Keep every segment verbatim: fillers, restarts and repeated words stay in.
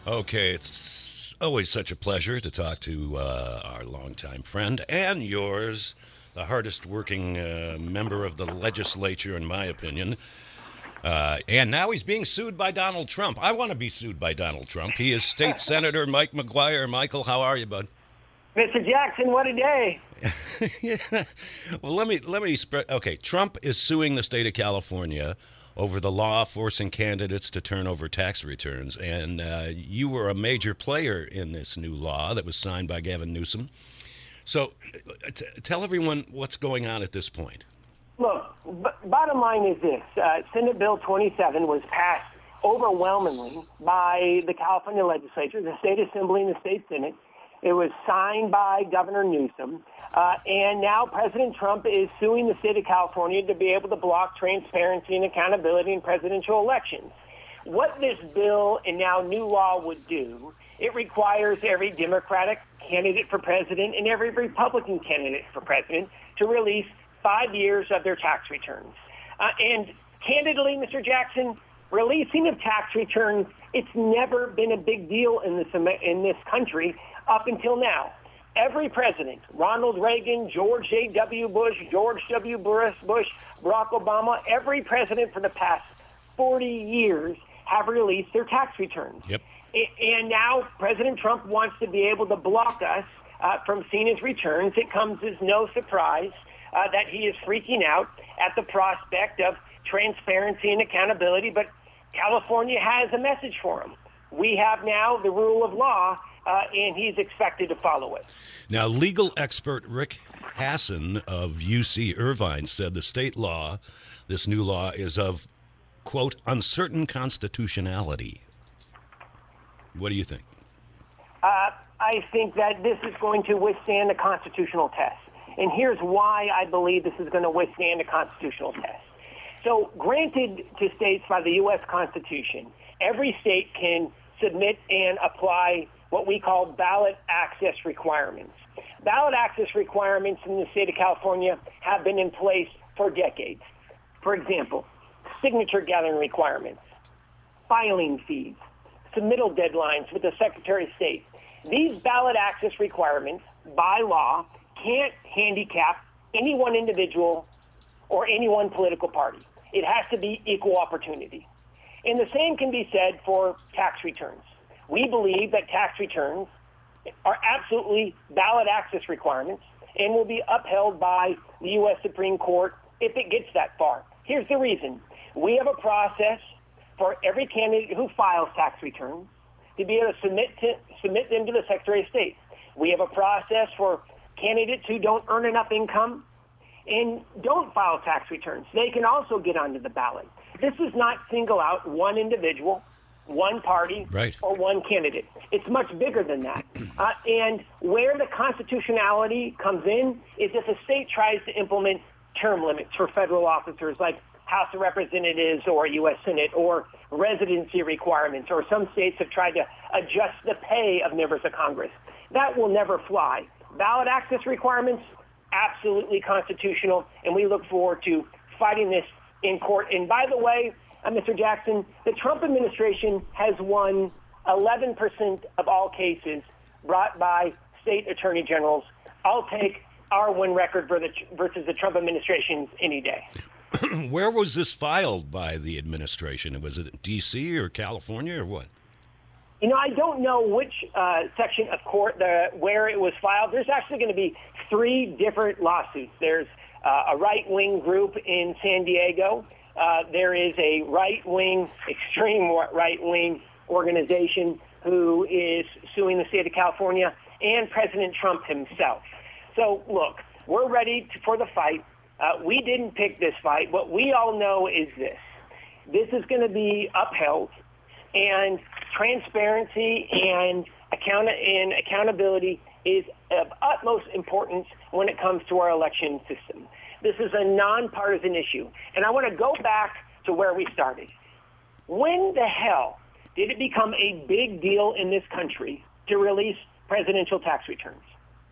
Okay, it's always such a pleasure to talk to uh, our longtime friend and yours, the hardest working uh, member of the legislature, in my opinion. Uh, and now he's being sued by Donald Trump. I want to be sued by Donald Trump. He is State Senator Mike McGuire. Michael, how are you, bud? Mister Jackson, what a day. Yeah. Well, let me let me spread. Okay, Trump is suing the state of California over the law forcing candidates to turn over tax returns, and uh, you were a major player in this new law that was signed by Gavin Newsom. So, uh, t- tell everyone what's going on at this point. Look, b- bottom line is this. Uh, Senate Bill twenty-seven was passed overwhelmingly by the California legislature, the state assembly, and the state senate. It was signed by Governor Newsom. Uh, and now President Trump is suing the state of California to be able to block transparency and accountability in presidential elections. What this bill and now new law would do, it requires every Democratic candidate for president and every Republican candidate for president to release five years of their tax returns. Uh, and candidly, Mister Jackson, releasing of tax returns, it's never been a big deal in this in this country up until now. Every president, Ronald Reagan, George A W. Bush, George W. Bush, Barack Obama, every president for the past forty years have released their tax returns. Yep. And now President Trump wants to be able to block us uh, from seeing his returns. It comes as no surprise uh, that he is freaking out at the prospect of transparency and accountability, but California has a message for him. We have now the rule of law, uh, and he's expected to follow it. Now, legal expert Rick Hasson of U C Irvine said the state law, this new law, is of, quote, uncertain constitutionality. What do you think? Uh, I think that this is going to withstand a constitutional test. And here's why I believe this is going to withstand a constitutional test. So granted to states by the U S Constitution, every state can submit and apply what we call ballot access requirements. Ballot access requirements in the state of California have been in place for decades. For example, signature gathering requirements, filing fees, submittal deadlines with the Secretary of State. These ballot access requirements, by law, can't handicap any one individual or any one political party. It has to be equal opportunity. And the same can be said for tax returns. We believe that tax returns are absolutely ballot access requirements and will be upheld by the U S Supreme Court if it gets that far. Here's the reason. We have a process for every candidate who files tax returns to be able to submit, to, submit them to the Secretary of State. We have a process for candidates who don't earn enough income and don't file tax returns. They can also get onto the ballot. This does not single out one individual, one party, right, or one candidate. It's much bigger than that. Uh, and where the constitutionality comes in is if a state tries to implement term limits for federal officers like House of Representatives or U S Senate, or residency requirements, or some states have tried to adjust the pay of members of Congress. That will never fly. Ballot access requirements, absolutely constitutional, and we look forward to fighting this in court. And by the way, uh, Mister Jackson, the Trump administration has won eleven percent of all cases brought by state attorney generals. I'll take our win record versus the Trump administration's any day. Where was this filed by the administration? Was it D C or California or what? You know, I don't know which uh, section of court the, where it was filed. There's actually going to be three different lawsuits. There's uh, a right-wing group in San Diego. Uh, there is a right-wing, extreme right-wing organization who is suing the state of California and President Trump himself. So, look, we're ready to, for the fight. Uh, we didn't pick this fight. What we all know is this. This is going to be upheld, and transparency and, account- and accountability is of utmost importance when it comes to our election system. This is a nonpartisan issue. And I want to go back to where we started. When the hell did it become a big deal in this country to release presidential tax returns?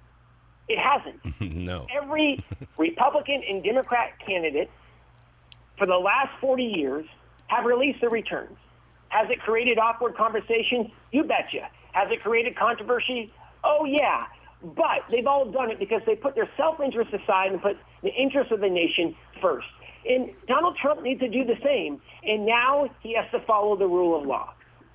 It hasn't. No. Every Republican and Democrat candidate for the last forty years have released their returns. Has it created awkward conversations? You betcha. Has it created controversy? Oh, yeah. But they've all done it because they put their self-interest aside and put the interests of the nation first. And Donald Trump needs to do the same. And now he has to follow the rule of law.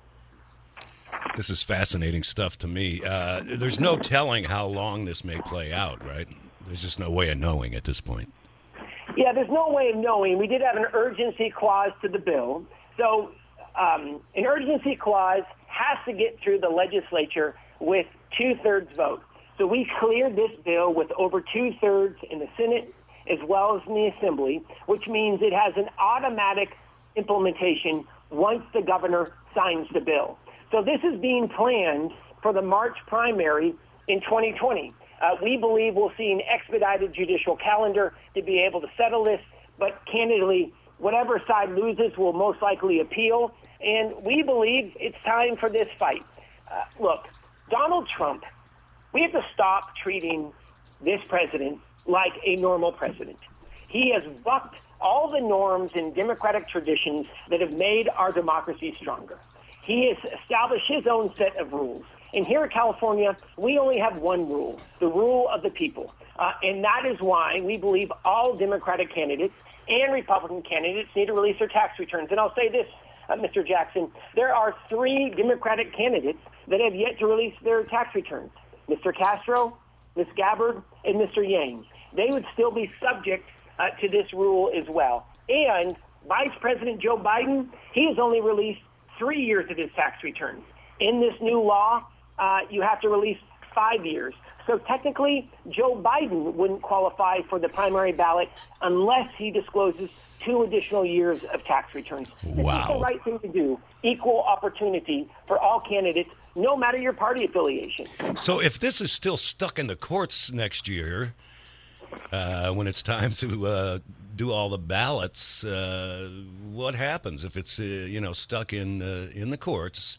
This is fascinating stuff to me. Uh, there's no telling how long this may play out, right? There's just no way of knowing at this point. Yeah, there's no way of knowing. We did have an urgency clause to the bill. So um, an urgency clause has to get through the legislature with two-thirds vote. So we cleared this bill with over two-thirds in the Senate as well as in the Assembly, which means it has an automatic implementation once the governor signs the bill. So this is being planned for the March primary in twenty twenty. Uh, we believe we'll see an expedited judicial calendar to be able to settle this, but candidly, whatever side loses will most likely appeal, and we believe it's time for this fight. Uh, look, Donald Trump, we have to stop treating this president like a normal president. He has bucked all the norms and democratic traditions that have made our democracy stronger. He has established his own set of rules. And here in California, we only have one rule, the rule of the people. Uh, and that is why we believe all Democratic candidates and Republican candidates need to release their tax returns. And I'll say this, uh, Mister Jackson, there are three Democratic candidates that have yet to release their tax returns. Mister Castro, Miz Gabbard, and Mister Yang. They would still be subject uh, to this rule as well. And Vice President Joe Biden, he has only released three years of his tax returns. In this new law, uh, you have to release five years. So technically, Joe Biden wouldn't qualify for the primary ballot unless he discloses two additional years of tax returns. This Wow. is the right thing to do. Equal opportunity for all candidates, no matter your party affiliation. So if this is still stuck in the courts next year, uh, when it's time to uh, do all the ballots, uh, what happens if it's uh, you know stuck in uh, in the courts?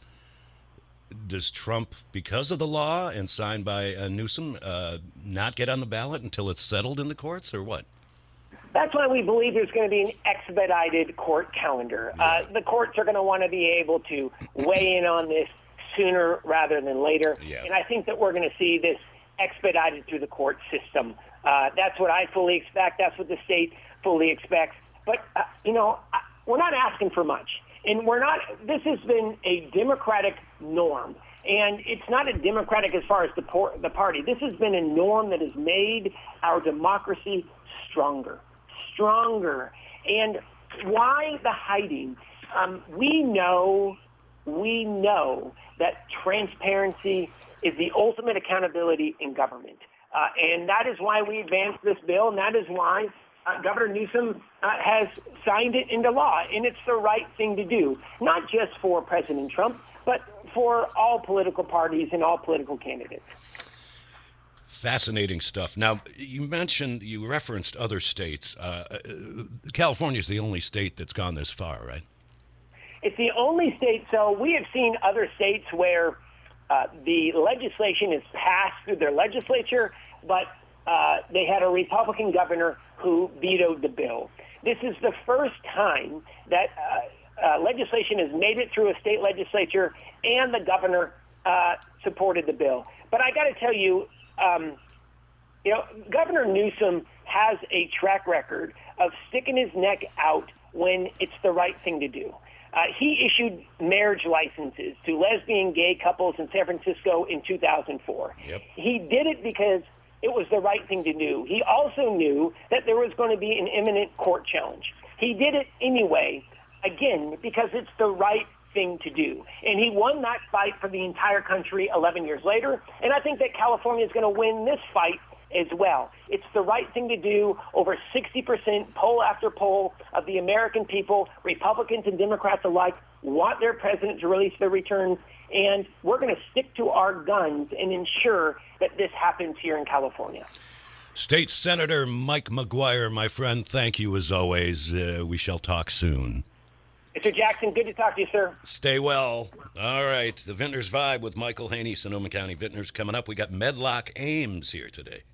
Does Trump, because of the law and signed by uh, Newsom, uh, not get on the ballot until it's settled in the courts, or what? That's why we believe there's going to be an expedited court calendar. Uh, the courts are going to want to be able to weigh in on this sooner rather than later. Yeah. And I think that we're going to see this expedited through the court system. Uh, that's what I fully expect. That's what the state fully expects. But, uh, you know, I, we're not asking for much. And we're not, this has been a Democratic norm. And it's not a Democratic as far as the, por- the party. This has been a norm that has made our democracy stronger, stronger. And why the hiding? Um, we know, we know that transparency is the ultimate accountability in government. Uh, and that is why we advanced this bill, and that is why uh, Governor Newsom uh, has signed it into law. And it's the right thing to do, not just for President Trump, but for all political parties and all political candidates. Fascinating stuff. Now, you mentioned, you referenced other states. Uh, uh, California is the only state that's gone this far, right? It's the only state. So we have seen other states where uh, the legislation is passed through their legislature, but uh, they had a Republican governor who vetoed the bill. This is the first time that uh, uh, legislation has made it through a state legislature and the governor uh, supported the bill. But I got to tell you, um, you know, Governor Newsom has a track record of sticking his neck out when it's the right thing to do. Uh, he issued marriage licenses to lesbian gay couples in San Francisco in two thousand four. Yep. He did it because it was the right thing to do. He also knew that there was going to be an imminent court challenge. He did it anyway, again, because it's the right thing to do. And he won that fight for the entire country eleven years later. And I think that California is going to win this fight as well. It's the right thing to do. Over sixty percent, poll after poll, of the American people, Republicans and Democrats alike, want their president to release their returns. And we're going to stick to our guns and ensure that this happens here in California. State Senator Mike McGuire, my friend, thank you as always. Uh, we shall talk soon. Mister Jackson, good to talk to you, sir. Stay well. All right, the Vintners Vibe with Michael Haney, Sonoma County Vintners, coming up. We got Medlock Ames here today.